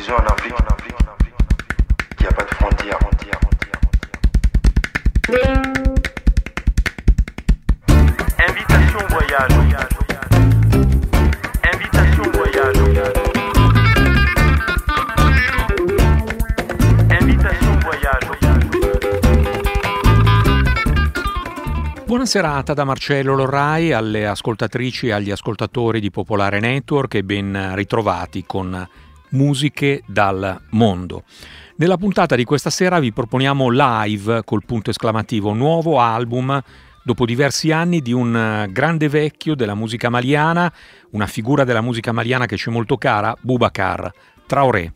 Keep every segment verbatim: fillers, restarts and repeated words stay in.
en Afrique, il n'y a pas de frontières. Invitation voyage. Invitation voyage. Invitation voyage. Buona serata da Marcello Lorrai, alle ascoltatrici e agli ascoltatori di Popolare Network e ben ritrovati con Musiche dal Mondo. Nella puntata di questa sera vi proponiamo Live col punto esclamativo, nuovo album dopo diversi anni di un grande vecchio della musica maliana, una figura della musica maliana che ci è molto cara, Boubacar Traoré.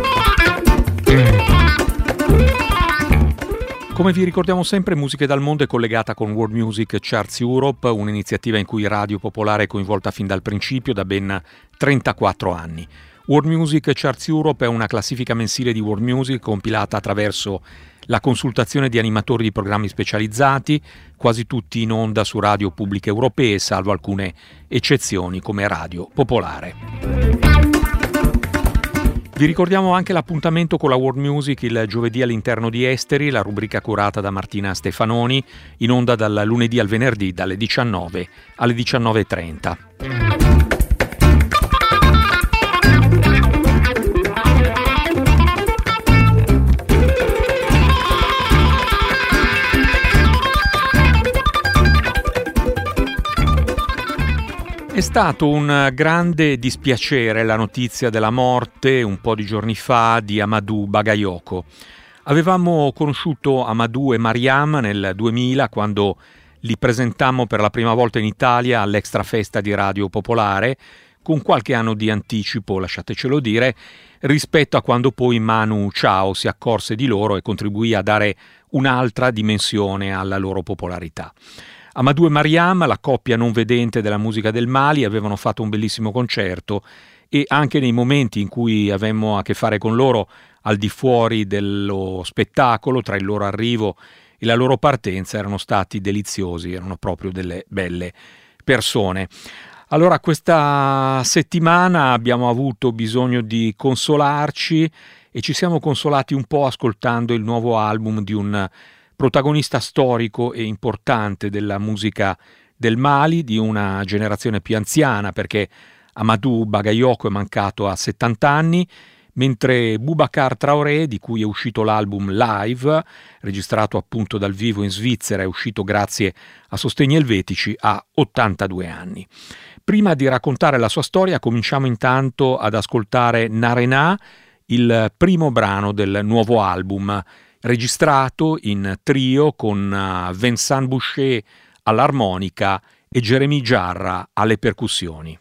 Come vi ricordiamo sempre, Musiche dal Mondo è collegata con World Music Charts Europe, un'iniziativa in cui Radio Popolare è coinvolta fin dal principio, da ben trentaquattro anni. World Music Charts Europe è una classifica mensile di world music compilata attraverso la consultazione di animatori di programmi specializzati, quasi tutti in onda su radio pubbliche europee, salvo alcune eccezioni come Radio Popolare. Vi ricordiamo anche l'appuntamento con la World Music il giovedì all'interno di Esteri, la rubrica curata da Martina Stefanoni, in onda dal lunedì al venerdì dalle diciannove alle diciannove e trenta. È stato un grande dispiacere la notizia della morte un po' di giorni fa di Amadou Bagayoko. Avevamo conosciuto Amadou e Mariam nel duemila quando li presentammo per la prima volta in Italia all'Extra Festa di Radio Popolare, con qualche anno di anticipo, lasciatecelo dire, rispetto a quando poi Manu Chao si accorse di loro e contribuì a dare un'altra dimensione alla loro popolarità. Amadou e Mariam, la coppia non vedente della musica del Mali, avevano fatto un bellissimo concerto e anche nei momenti in cui avemmo a che fare con loro al di fuori dello spettacolo, tra il loro arrivo e la loro partenza, erano stati deliziosi, erano proprio delle belle persone. Allora, questa settimana abbiamo avuto bisogno di consolarci e ci siamo consolati un po' ascoltando il nuovo album di un protagonista storico e importante della musica del Mali, di una generazione più anziana, perché Amadou Bagayoko è mancato a settanta anni, mentre Boubacar Traoré, di cui è uscito l'album Live, registrato appunto dal vivo in Svizzera, è uscito grazie a sostegni elvetici, ha ottantadue anni. Prima di raccontare la sua storia, cominciamo intanto ad ascoltare Narena, il primo brano del nuovo album, registrato in trio con Vincent Boucher all'armonica e Jeremy Jarrah alle percussioni.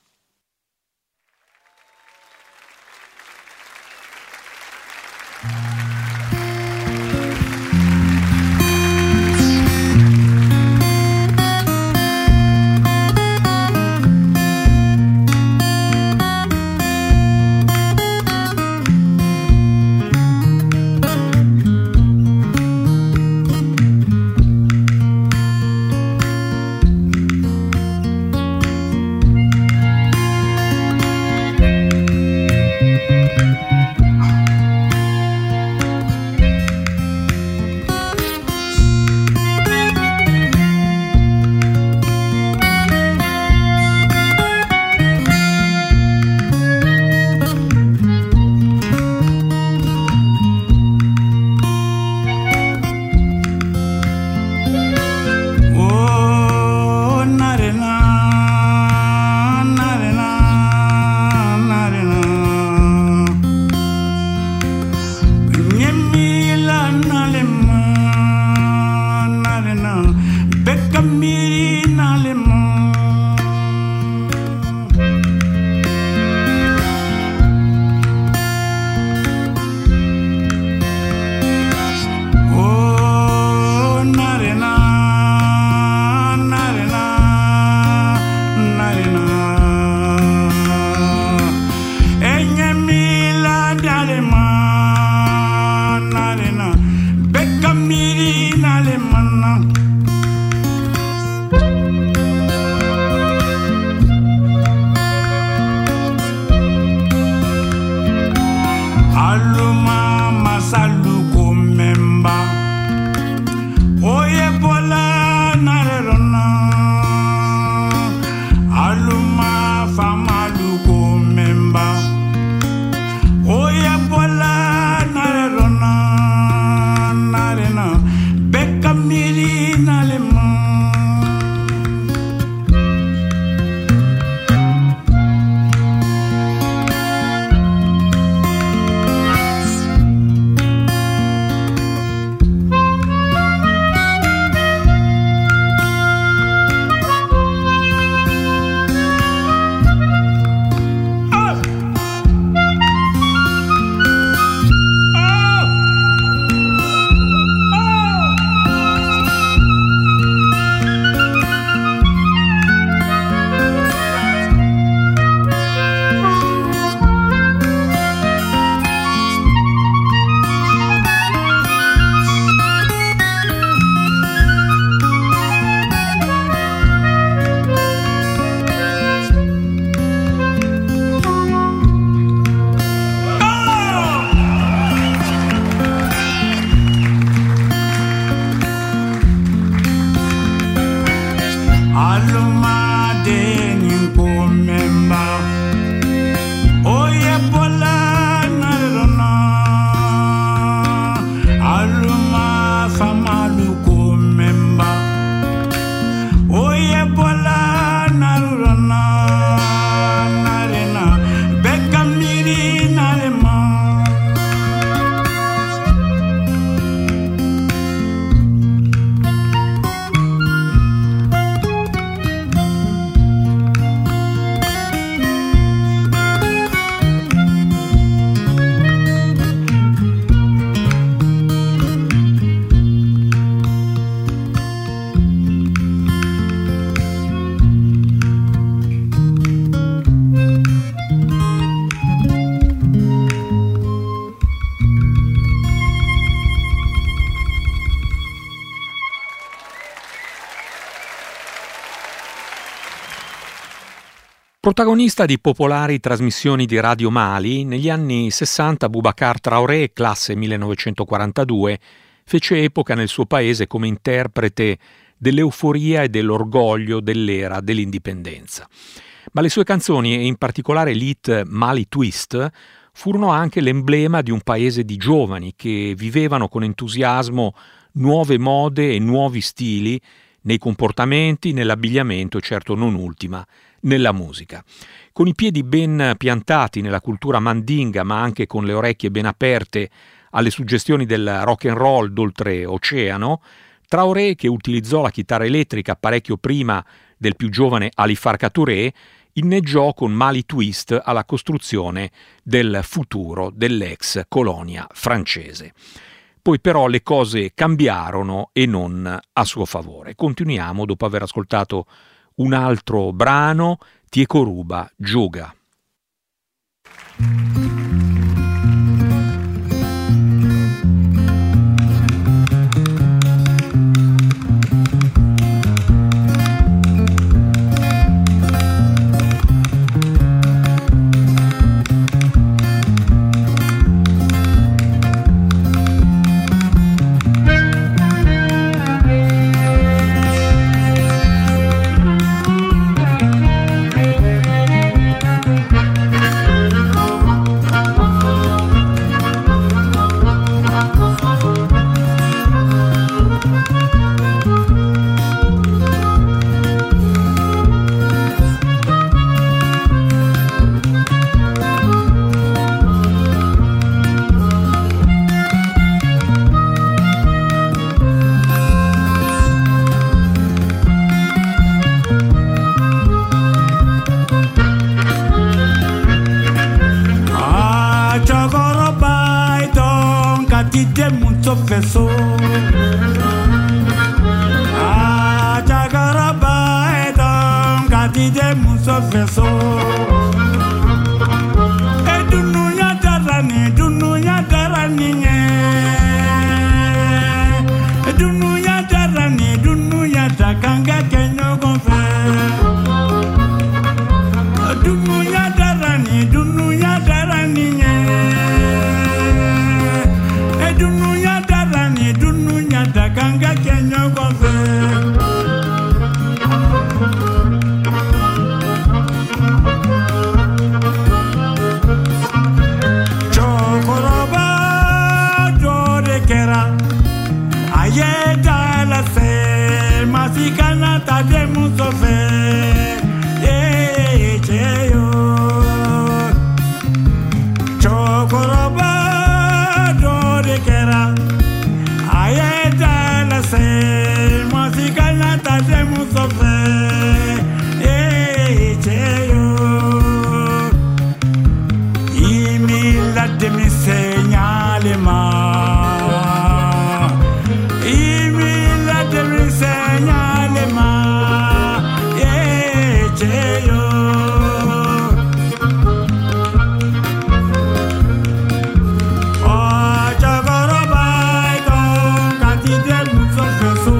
Thank Aluma masalu kumemba Oye bola narerona Aluma famalu kumemba Oye bola narerona narena Beka miri nalema Protagonista di popolari trasmissioni di Radio Mali, negli anni sessanta Boubacar Traoré, classe millenovecentoquarantadue, fece epoca nel suo paese come interprete dell'euforia e dell'orgoglio dell'era dell'indipendenza. Ma le sue canzoni, e in particolare l'hit Mali Twist, furono anche l'emblema di un paese di giovani che vivevano con entusiasmo nuove mode e nuovi stili nei comportamenti, nell'abbigliamento e certo non ultima, nella musica. Con i piedi ben piantati nella cultura mandinga, ma anche con le orecchie ben aperte alle suggestioni del rock and roll d'oltreoceano, Traoré, che utilizzò la chitarra elettrica parecchio prima del più giovane Ali Farka Touré, inneggiò con Mali Twist alla costruzione del futuro dell'ex colonia francese. Poi però le cose cambiarono e non a suo favore. Continuiamo dopo aver ascoltato un altro brano, Tiekoruba Juga. Feso Ah Jagaraba edam Katide muso feso E dunuya darani dunuya darani E dunuya darani dunuya dakanga kenyo gonfe Dunuya darani dunuya darani demi segnale ma imi la demi segnale ma e ceyo o chagoro bai don kati de muso feso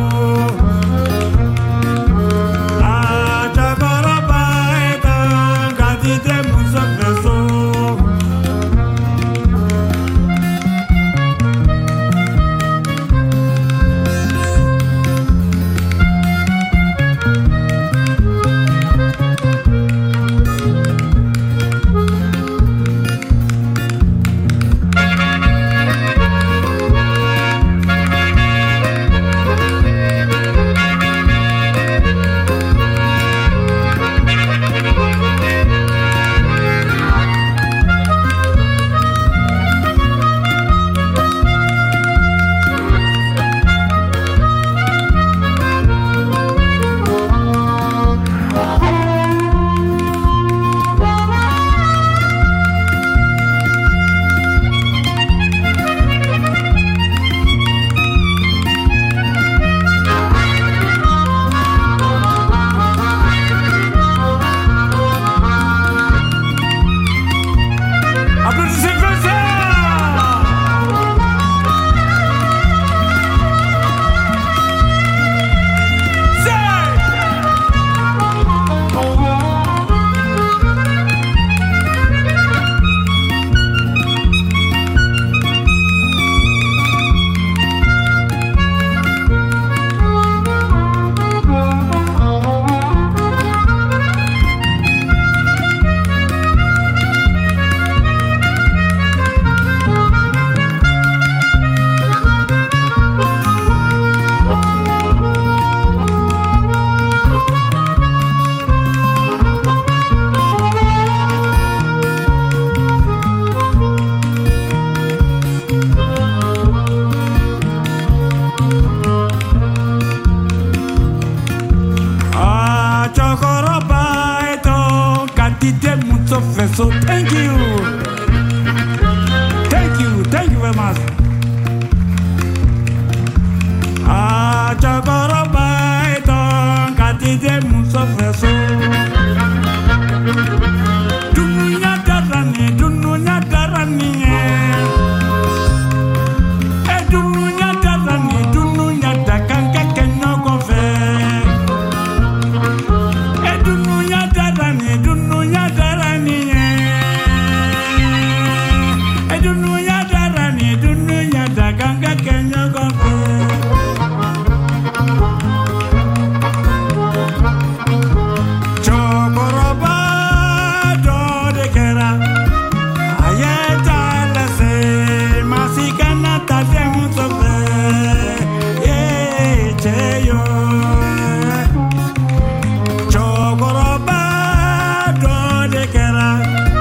a chagoro bai don kati de muso feso. So thank you, thank you, thank you very much. Ah, chakoro bai don kati de muso feso. Dununya darani, dununya darani, eh dununya darani, dununya dakanga kenyo kofe. Eh dununya darani, dununya darani. Ganga Kenya Ganga Chokoroba do de kera ayeta la se masikana tate musofe ye cheyo Chokoroba do de kera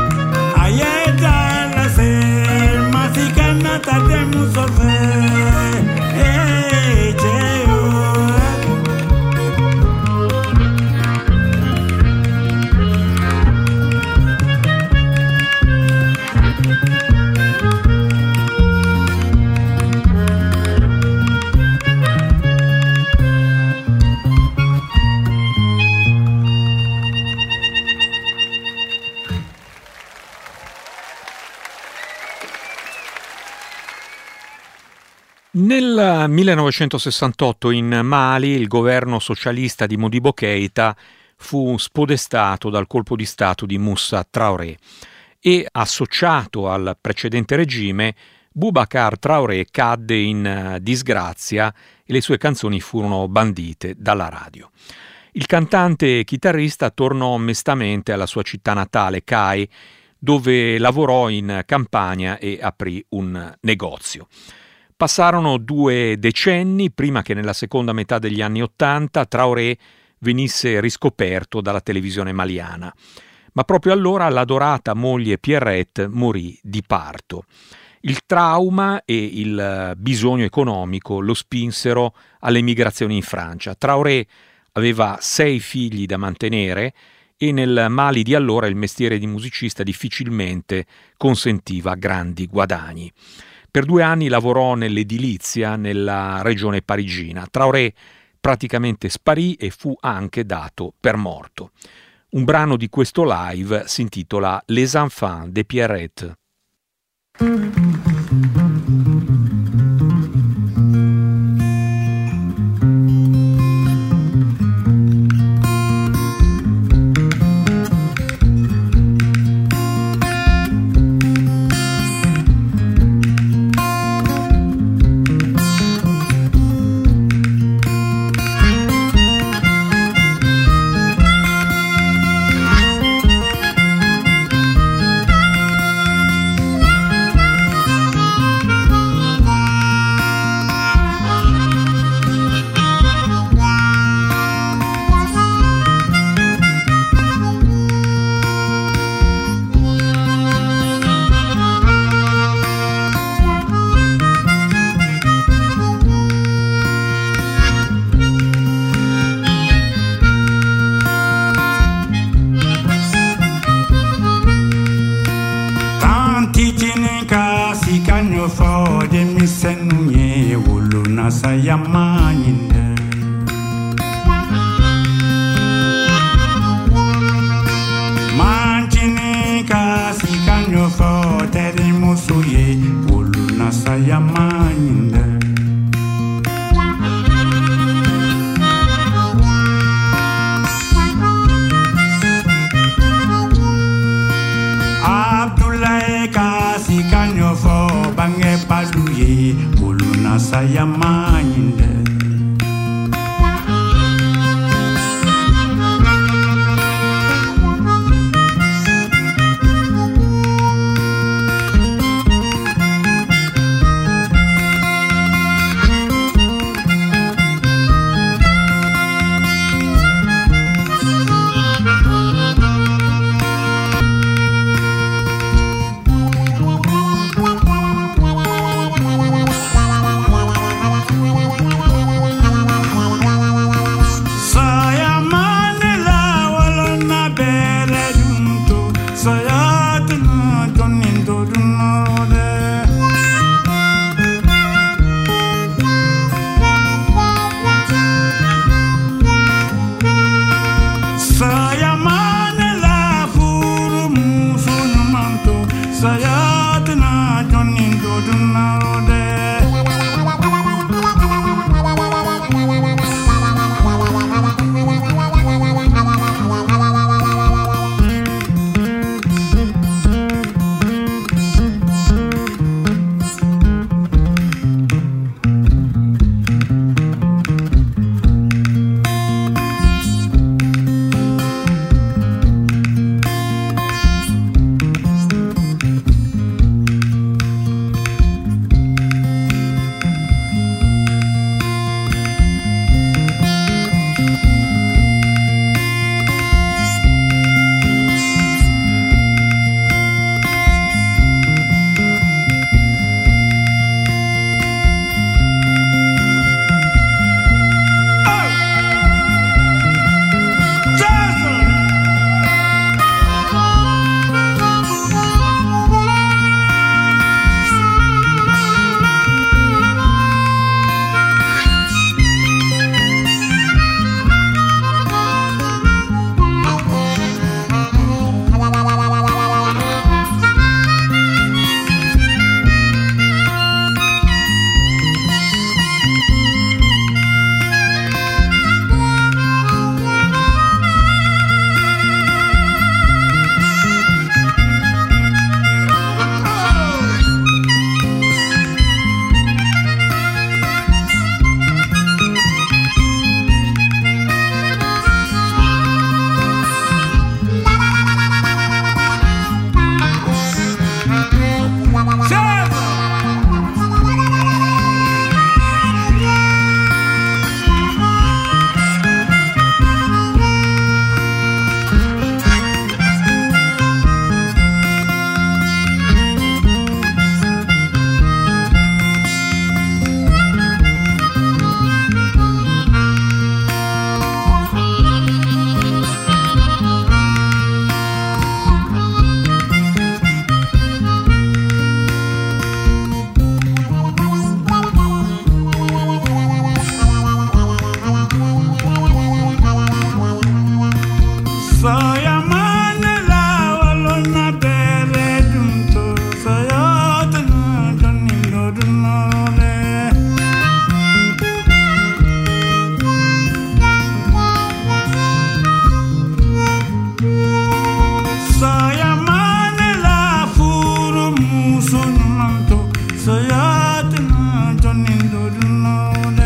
ayeta la se masikana tate musofe. Nel millenovecentosessantotto in Mali il governo socialista di Modibo Keïta fu spodestato dal colpo di stato di Moussa Traoré e, associato al precedente regime, Boubacar Traoré cadde in disgrazia e le sue canzoni furono bandite dalla radio. Il cantante e chitarrista tornò mestamente alla sua città natale, Kai, dove lavorò in campagna e aprì un negozio. Passarono due decenni prima che nella seconda metà degli anni Ottanta Traoré venisse riscoperto dalla televisione maliana, ma proprio allora l'adorata moglie Pierrette morì di parto. Il trauma e il bisogno economico lo spinsero all'emigrazione in Francia. Traoré aveva sei figli da mantenere e nel Mali di allora il mestiere di musicista difficilmente consentiva grandi guadagni. Per due anni lavorò nell'edilizia nella regione parigina. Traoré praticamente sparì e fu anche dato per morto. Un brano di questo live si intitola Les Enfants de Pierrette. sunmanto sayatna jonindo dunode.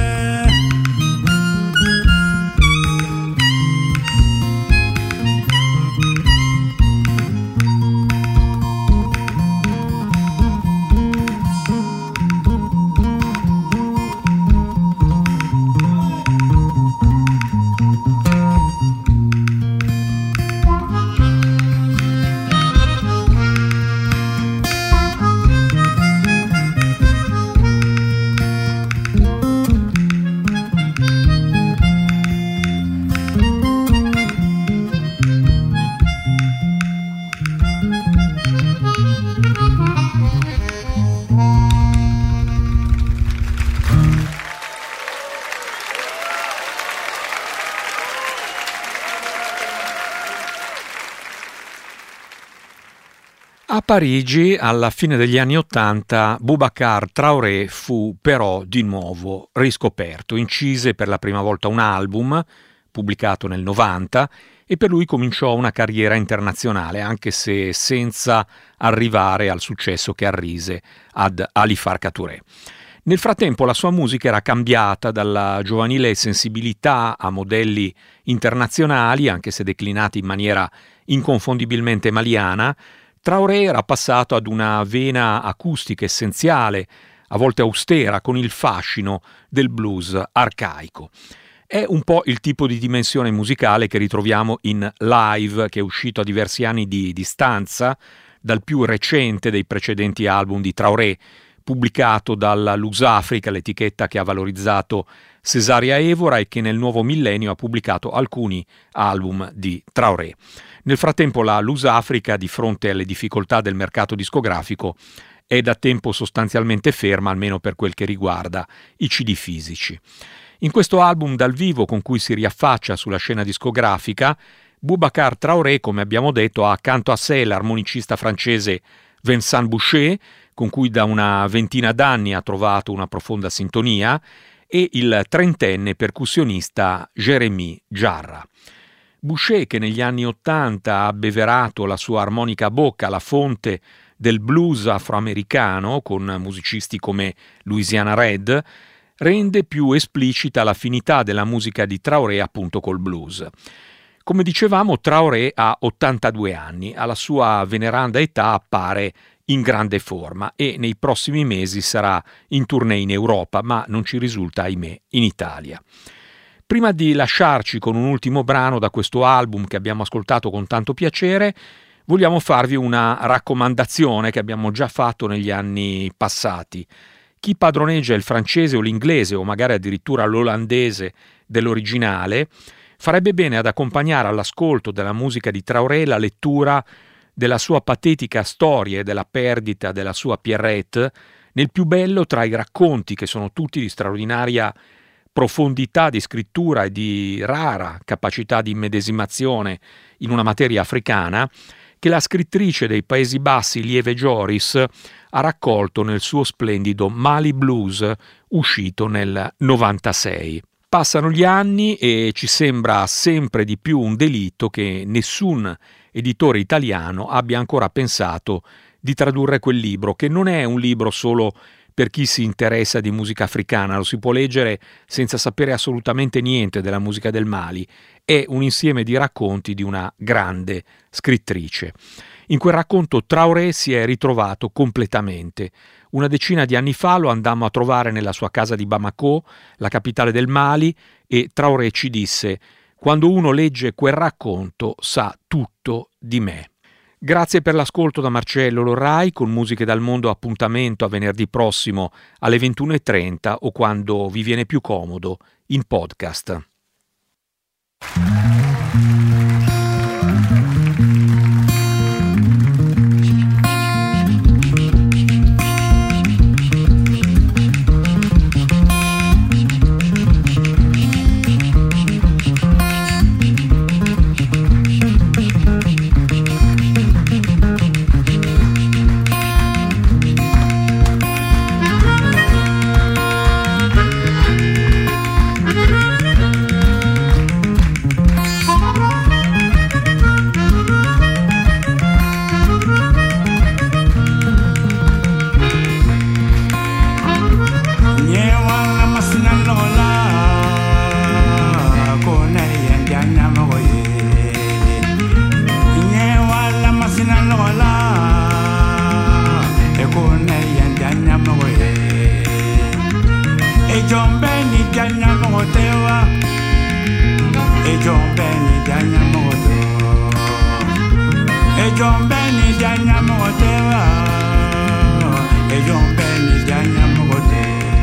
A Parigi, alla fine degli anni Ottanta, Boubacar Traoré fu però di nuovo riscoperto. Incise per la prima volta un album, pubblicato nel novanta, e per lui cominciò una carriera internazionale, anche se senza arrivare al successo che arrise ad Ali Farka Touré. Nel frattempo la sua musica era cambiata dalla giovanile sensibilità a modelli internazionali, anche se declinati in maniera inconfondibilmente maliana. Traoré era passato ad una vena acustica essenziale, a volte austera, con il fascino del blues arcaico. È un po' il tipo di dimensione musicale che ritroviamo in Live, che è uscito a diversi anni di distanza dal più recente dei precedenti album di Traoré, pubblicato dalla Lusafrica, l'etichetta che ha valorizzato Cesaria Evora e che nel nuovo millennio ha pubblicato alcuni album di Traoré. Nel frattempo la Lusafrica, di fronte alle difficoltà del mercato discografico, è da tempo sostanzialmente ferma, almeno per quel che riguarda i C D fisici. In questo album dal vivo con cui si riaffaccia sulla scena discografica, Boubacar Traoré, come abbiamo detto, ha accanto a sé l'armonicista francese Vincent Boucher, con cui da una ventina d'anni ha trovato una profonda sintonia, e il trentenne percussionista Jérémy Jarra. Boucher, che negli anni Ottanta ha abbeverato la sua armonica bocca alla fonte del blues afroamericano, con musicisti come Louisiana Red, rende più esplicita l'affinità della musica di Traoré appunto col blues. Come dicevamo, Traoré ha ottantadue anni, alla sua veneranda età appare in grande forma e nei prossimi mesi sarà in tournée in Europa, ma non ci risulta, ahimè, in Italia. Prima di lasciarci con un ultimo brano da questo album che abbiamo ascoltato con tanto piacere, vogliamo farvi una raccomandazione che abbiamo già fatto negli anni passati. Chi padroneggia il francese o l'inglese o magari addirittura l'olandese dell'originale farebbe bene ad accompagnare all'ascolto della musica di Traoré la lettura della sua patetica storia e della perdita della sua Pierrette, nel più bello tra i racconti, che sono tutti di straordinaria profondità di scrittura e di rara capacità di immedesimazione in una materia africana, che la scrittrice dei Paesi Bassi Lieve Joris ha raccolto nel suo splendido Mali Blues, uscito nel novantasei. Passano gli anni e ci sembra sempre di più un delitto che nessun editore italiano abbia ancora pensato di tradurre quel libro, che non è un libro solo per chi si interessa di musica africana, lo si può leggere senza sapere assolutamente niente della musica del Mali, è un insieme di racconti di una grande scrittrice. In quel racconto Traoré si è ritrovato completamente. Una decina di anni fa lo andammo a trovare nella sua casa di Bamako, la capitale del Mali, e Traoré ci disse: «Quando uno legge quel racconto sa tutto di me». Grazie per l'ascolto da Marcello Lorrai. Con Musiche dal Mondo appuntamento a venerdì prossimo alle ventuno e trenta o quando vi viene più comodo in podcast. kone yandanya moye e jombe ni danya motewa e jombe ni danya modo e jombe ni danya motewa e jombe ni danya modo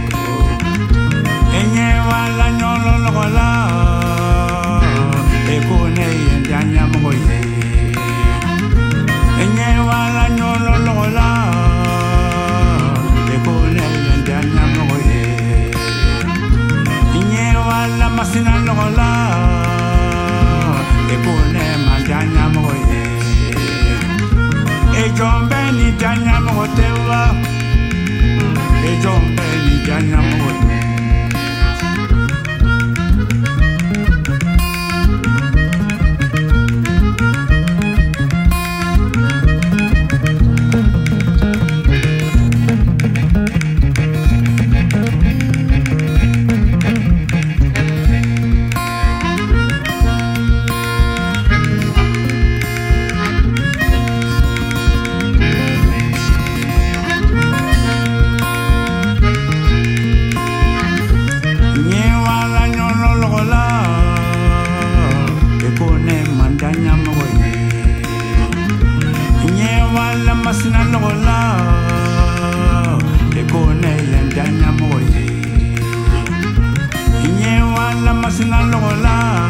enye wala nyolo lola e kone yandanya moye enye wala nyolo lola e kone yandanya moye enye wala masina lola e kone mandanya moye e jombe ni danya motewa e jombe ni danya moye masina lola e kone yandanya moye inye wala masina lola